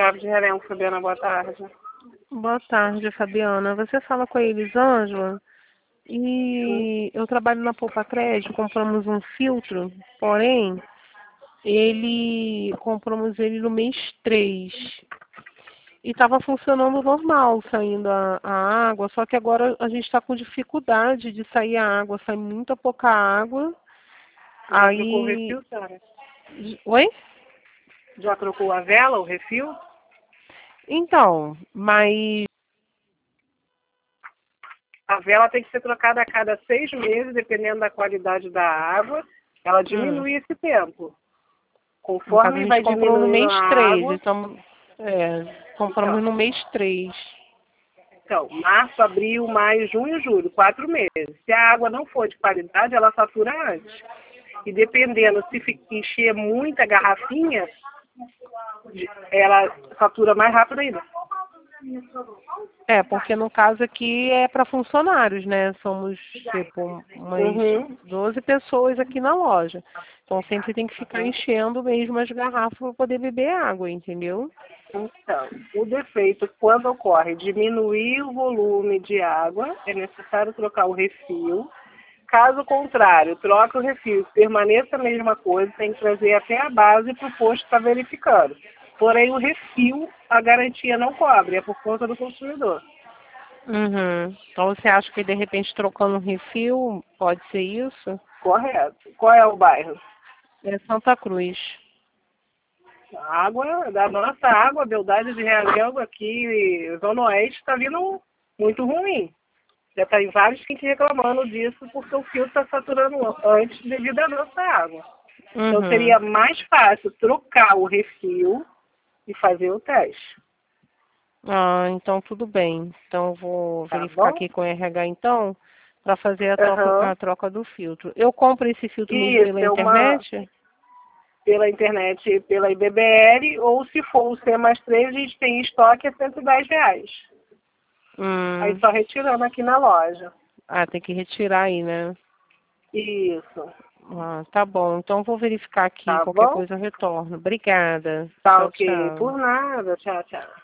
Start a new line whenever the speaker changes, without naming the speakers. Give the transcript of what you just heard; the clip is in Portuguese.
Chave de Realengo, Fabiana, boa tarde.
Boa tarde, Fabiana. Você fala com a Elisângela e eu trabalho na Poupa Crédito, compramos um filtro, porém, compramos ele no mês 3 e estava funcionando normal, saindo a água, só que agora a gente está com dificuldade de sair a água, sai muita pouca água.
Já trocou o refil, Sara?
Oi?
Já trocou a vela, o refil?
Então, mas
a vela tem que ser trocada a cada 6 meses, dependendo da qualidade da água. Ela diminui esse tempo. Conforme vai
comprou no mês
diminuindo a
3,
água...
então, compramos no mês 3.
Então, março, abril, maio, junho, julho, 4 meses. Se a água não for de qualidade, ela satura antes. E dependendo, se encher muita garrafinha, ela satura mais rápido ainda.
Porque no caso aqui é para funcionários, né? Somos, tipo, umas 12 pessoas aqui na loja. Então sempre tem que ficar enchendo mesmo as garrafas para poder beber água, entendeu?
Então, o defeito, quando ocorre diminuir o volume de água, é necessário trocar o refil. Caso contrário, troque o refil, permaneça a mesma coisa, tem que trazer até a base para o posto estar verificando. Porém, o refil, a garantia não cobre, é por conta do consumidor.
Então você acha que de repente trocando um refil pode ser isso?
Correto. Qual é o bairro?
É Santa Cruz.
A água, da nossa água, a Beldade de Realengo aqui, Zona Oeste, está vindo muito ruim. Já está em vários clientes reclamando disso porque o filtro está saturando antes devido à nossa água. Então seria mais fácil trocar o refil e fazer o teste.
Então tudo bem. Então eu vou verificar
Bom?
aqui com o RH então, para fazer a troca do filtro. Eu compro esse filtro mesmo pela internet?
Pela internet, pela IBBR, ou se for o C+3, a gente tem em estoque a R$110. Aí só retirando aqui na loja.
Tem que retirar aí, né?
Isso.
Tá bom. Então vou verificar aqui, qualquer coisa eu retorno. Obrigada.
Tá
Tchau,
ok.
tchau.
Por nada. Tchau, tchau.